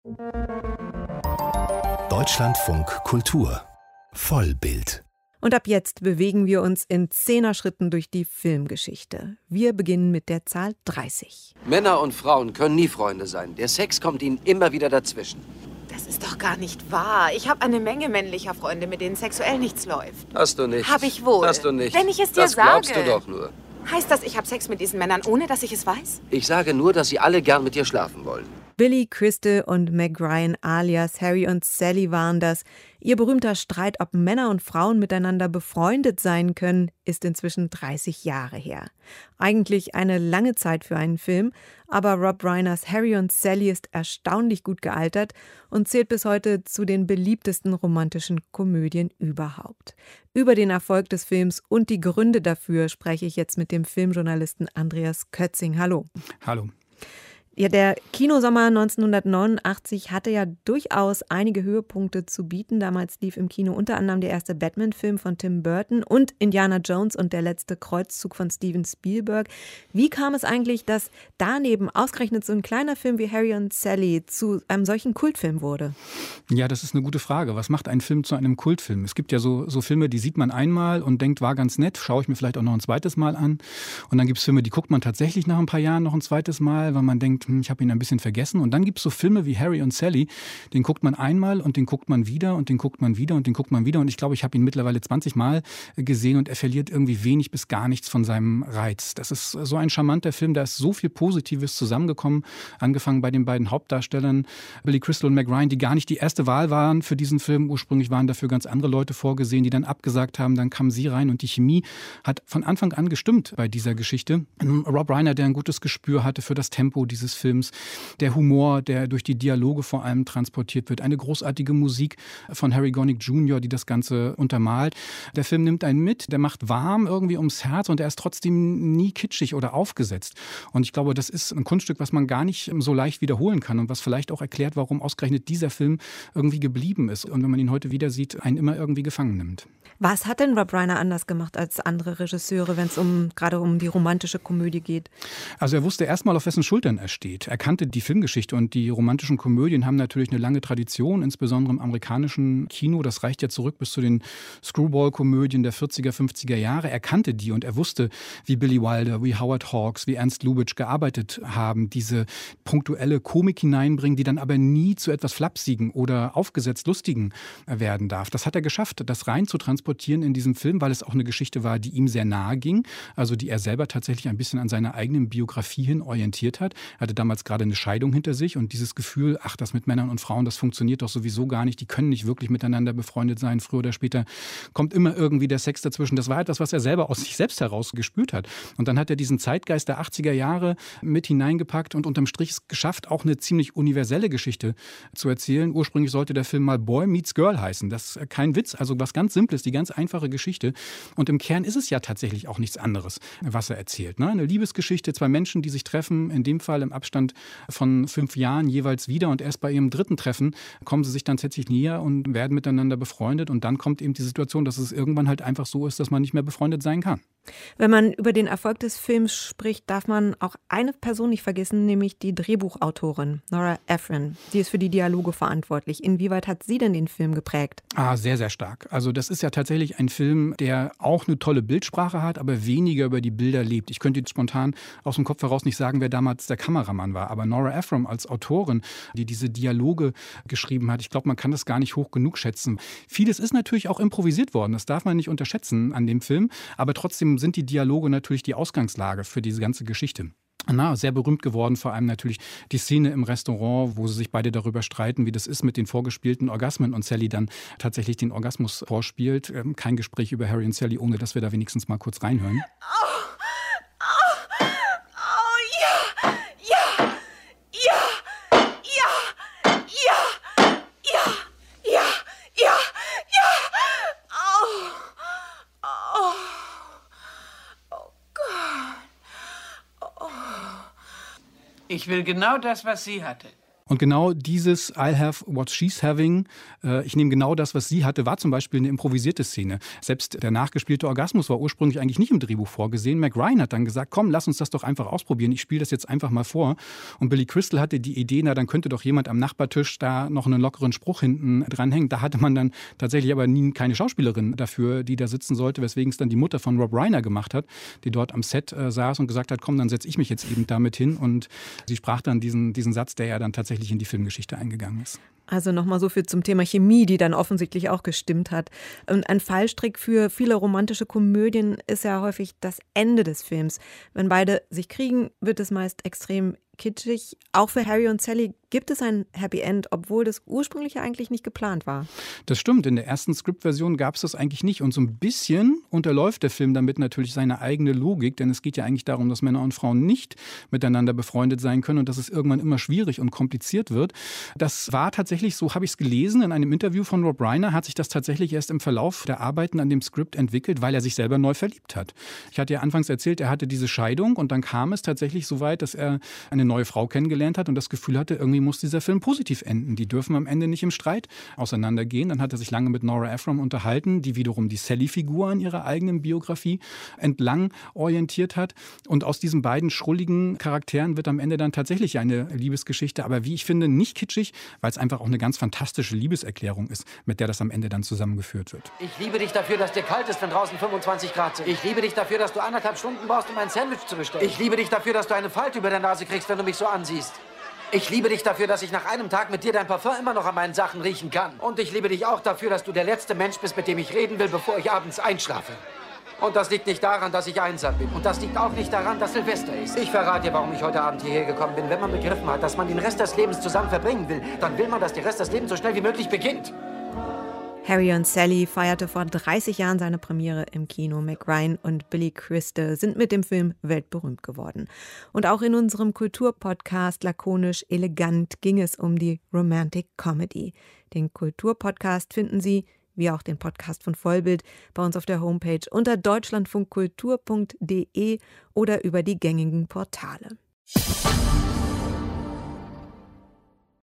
Deutschlandfunk Kultur Vollbild. Und ab jetzt bewegen wir uns in 10er-Schritten durch die Filmgeschichte. Wir beginnen mit der Zahl 30. Männer und Frauen können nie Freunde sein. Der Sex kommt ihnen immer wieder dazwischen. Das ist doch gar nicht wahr. Ich habe eine Menge männlicher Freunde, mit denen sexuell nichts läuft. Hast du nicht. Hab ich wohl. Hast du nicht. Wenn ich es dir das sage. Das glaubst du doch nur. Heißt das, ich habe Sex mit diesen Männern, ohne dass ich es weiß? Ich sage nur, dass sie alle gern mit dir schlafen wollen. Billy Crystal und Meg Ryan alias Harry und Sally waren das. Ihr berühmter Streit, ob Männer und Frauen miteinander befreundet sein können, ist inzwischen 30 Jahre her. Eigentlich eine lange Zeit für einen Film, aber Rob Reiners Harry und Sally ist erstaunlich gut gealtert und zählt bis heute zu den beliebtesten romantischen Komödien überhaupt. Über den Erfolg des Films und die Gründe dafür spreche ich jetzt mit dem Filmjournalisten Andreas Kötzing. Hallo. Hallo. Ja, der Kinosommer 1989 hatte ja durchaus einige Höhepunkte zu bieten. Damals lief im Kino unter anderem der erste Batman-Film von Tim Burton und Indiana Jones und der letzte Kreuzzug von Steven Spielberg. Wie kam es eigentlich, dass daneben ausgerechnet so ein kleiner Film wie Harry und Sally zu einem solchen Kultfilm wurde? Ja, das ist eine gute Frage. Was macht einen Film zu einem Kultfilm? Es gibt ja so Filme, die sieht man einmal und denkt, war ganz nett, schaue ich mir vielleicht auch noch ein zweites Mal an. Und dann gibt es Filme, die guckt man tatsächlich nach ein paar Jahren noch ein zweites Mal, weil man denkt, ich habe ihn ein bisschen vergessen. Und dann gibt es so Filme wie Harry und Sally, den guckt man einmal und den guckt man wieder und den guckt man wieder und den guckt man wieder. Und ich glaube, ich habe ihn mittlerweile 20 Mal gesehen und er verliert irgendwie wenig bis gar nichts von seinem Reiz. Das ist so ein charmanter Film, da ist so viel Positives zusammengekommen. Angefangen bei den beiden Hauptdarstellern, Billy Crystal und Meg Ryan, die gar nicht die erste Wahl waren für diesen Film. Ursprünglich waren dafür ganz andere Leute vorgesehen, die dann abgesagt haben. Dann kamen sie rein und die Chemie hat von Anfang an gestimmt bei dieser Geschichte. Rob Reiner, der ein gutes Gespür hatte für das Tempo dieses Films, der Humor, der durch die Dialoge vor allem transportiert wird, eine großartige Musik von Harry Connick Jr., die das Ganze untermalt. Der Film nimmt einen mit, der macht warm irgendwie ums Herz und er ist trotzdem nie kitschig oder aufgesetzt. Und ich glaube, das ist ein Kunststück, was man gar nicht so leicht wiederholen kann und was vielleicht auch erklärt, warum ausgerechnet dieser Film irgendwie geblieben ist und wenn man ihn heute wieder sieht, einen immer irgendwie gefangen nimmt. Was hat denn Rob Reiner anders gemacht als andere Regisseure, wenn es gerade um die romantische Komödie geht? Also er wusste erstmal, auf wessen Schultern er steht. Er kannte die Filmgeschichte und die romantischen Komödien haben natürlich eine lange Tradition, insbesondere im amerikanischen Kino. Das reicht ja zurück bis zu den Screwball-Komödien der 40er, 50er Jahre. Er kannte die und er wusste, wie Billy Wilder, wie Howard Hawks, wie Ernst Lubitsch gearbeitet haben, diese punktuelle Komik hineinbringen, die dann aber nie zu etwas Flapsigen oder aufgesetzt Lustigen werden darf. Das hat er geschafft, das rein zu transportieren in diesem Film, weil es auch eine Geschichte war, die ihm sehr nahe ging, also die er selber tatsächlich ein bisschen an seiner eigenen Biografie hin orientiert hat. Er hatte damals gerade eine Scheidung hinter sich und dieses Gefühl, ach, das mit Männern und Frauen, das funktioniert doch sowieso gar nicht, die können nicht wirklich miteinander befreundet sein, früher oder später kommt immer irgendwie der Sex dazwischen. Das war etwas, was er selber aus sich selbst heraus gespürt hat. Und dann hat er diesen Zeitgeist der 80er Jahre mit hineingepackt und unterm Strich es geschafft, auch eine ziemlich universelle Geschichte zu erzählen. Ursprünglich sollte der Film mal Boy Meets Girl heißen. Das ist kein Witz, also was ganz Simples, die ganz einfache Geschichte. Und im Kern ist es ja tatsächlich auch nichts anderes, was er erzählt. Ne? Eine Liebesgeschichte, zwei Menschen, die sich treffen, in dem Fall im Abstand von 5 Jahren jeweils wieder und erst bei ihrem dritten Treffen kommen sie sich dann tatsächlich näher und werden miteinander befreundet und dann kommt eben die Situation, dass es irgendwann halt einfach so ist, dass man nicht mehr befreundet sein kann. Wenn man über den Erfolg des Films spricht, darf man auch eine Person nicht vergessen, nämlich die Drehbuchautorin Nora Ephron. Sie ist für die Dialoge verantwortlich. Inwieweit hat sie denn den Film geprägt? Sehr, sehr stark. Also das ist ja tatsächlich ein Film, der auch eine tolle Bildsprache hat, aber weniger über die Bilder lebt. Ich könnte jetzt spontan aus dem Kopf heraus nicht sagen, wer damals der Kameramann war, aber Nora Ephron als Autorin, die diese Dialoge geschrieben hat, ich glaube, man kann das gar nicht hoch genug schätzen. Vieles ist natürlich auch improvisiert worden, das darf man nicht unterschätzen an dem Film, aber trotzdem sind die Dialoge natürlich die Ausgangslage für diese ganze Geschichte. Sehr berühmt geworden, vor allem natürlich die Szene im Restaurant, wo sie sich beide darüber streiten, wie das ist mit den vorgespielten Orgasmen und Sally dann tatsächlich den Orgasmus vorspielt. Kein Gespräch über Harry und Sally, ohne dass wir da wenigstens mal kurz reinhören. Ich will genau das, was sie hatte. Und genau dieses I'll have what she's having, ich nehme genau das, was sie hatte, war zum Beispiel eine improvisierte Szene. Selbst der nachgespielte Orgasmus war ursprünglich eigentlich nicht im Drehbuch vorgesehen. Meg Ryan hat dann gesagt, komm, lass uns das doch einfach ausprobieren. Ich spiele das jetzt einfach mal vor. Und Billy Crystal hatte die Idee, na, dann könnte doch jemand am Nachbartisch da noch einen lockeren Spruch hinten dranhängen. Da hatte man dann tatsächlich aber nie keine Schauspielerin dafür, die da sitzen sollte, weswegen es dann die Mutter von Rob Reiner gemacht hat, die dort am Set saß und gesagt hat, komm, dann setze ich mich jetzt eben damit hin. Und sie sprach dann diesen Satz, der ja dann tatsächlich in die Filmgeschichte eingegangen ist. Also nochmal so viel zum Thema Chemie, die dann offensichtlich auch gestimmt hat. Und ein Fallstrick für viele romantische Komödien ist ja häufig das Ende des Films. Wenn beide sich kriegen, wird es meist extrem kitschig. Auch für Harry und Sally gibt es ein Happy End, obwohl das ursprünglich ja eigentlich nicht geplant war. Das stimmt, in der ersten Skriptversion gab es das eigentlich nicht. Und so ein bisschen unterläuft der Film damit natürlich seine eigene Logik, denn es geht ja eigentlich darum, dass Männer und Frauen nicht miteinander befreundet sein können und dass es irgendwann immer schwierig und kompliziert wird. Das war tatsächlich, so habe ich es gelesen, in einem Interview von Rob Reiner hat sich das tatsächlich erst im Verlauf der Arbeiten an dem Skript entwickelt, weil er sich selber neu verliebt hat. Ich hatte ja anfangs erzählt, er hatte diese Scheidung und dann kam es tatsächlich so weit, dass er eine neue Frau kennengelernt hat und das Gefühl hatte, irgendwie muss dieser Film positiv enden. Die dürfen am Ende nicht im Streit auseinandergehen. Dann hat er sich lange mit Nora Ephron unterhalten, die wiederum die Sally-Figur an ihrer eigenen Biografie entlang orientiert hat. Und aus diesen beiden schrulligen Charakteren wird am Ende dann tatsächlich eine Liebesgeschichte, aber wie ich finde, nicht kitschig, weil es einfach auch eine ganz fantastische Liebeserklärung ist, mit der das am Ende dann zusammengeführt wird. Ich liebe dich dafür, dass dir kalt ist, wenn draußen 25 Grad sind. Ich liebe dich dafür, dass du 1,5 Stunden brauchst, um ein Sandwich zu bestellen. Ich liebe dich dafür, dass du eine Falte über der Nase kriegst, wenn du mich so ansiehst. Ich liebe dich dafür, dass ich nach einem Tag mit dir dein Parfum immer noch an meinen Sachen riechen kann. Und ich liebe dich auch dafür, dass du der letzte Mensch bist, mit dem ich reden will, bevor ich abends einschlafe. Und das liegt nicht daran, dass ich einsam bin. Und das liegt auch nicht daran, dass Silvester ist. Ich verrate dir, warum ich heute Abend hierher gekommen bin. Wenn man begriffen hat, dass man den Rest des Lebens zusammen verbringen will, dann will man, dass der Rest des Lebens so schnell wie möglich beginnt. Harry und Sally feierte vor 30 Jahren seine Premiere im Kino. Meg Ryan und Billy Crystal sind mit dem Film weltberühmt geworden. Und auch in unserem Kulturpodcast Lakonisch Elegant ging es um die Romantic Comedy. Den Kulturpodcast finden Sie, wie auch den Podcast von Vollbild, bei uns auf der Homepage unter deutschlandfunkkultur.de oder über die gängigen Portale.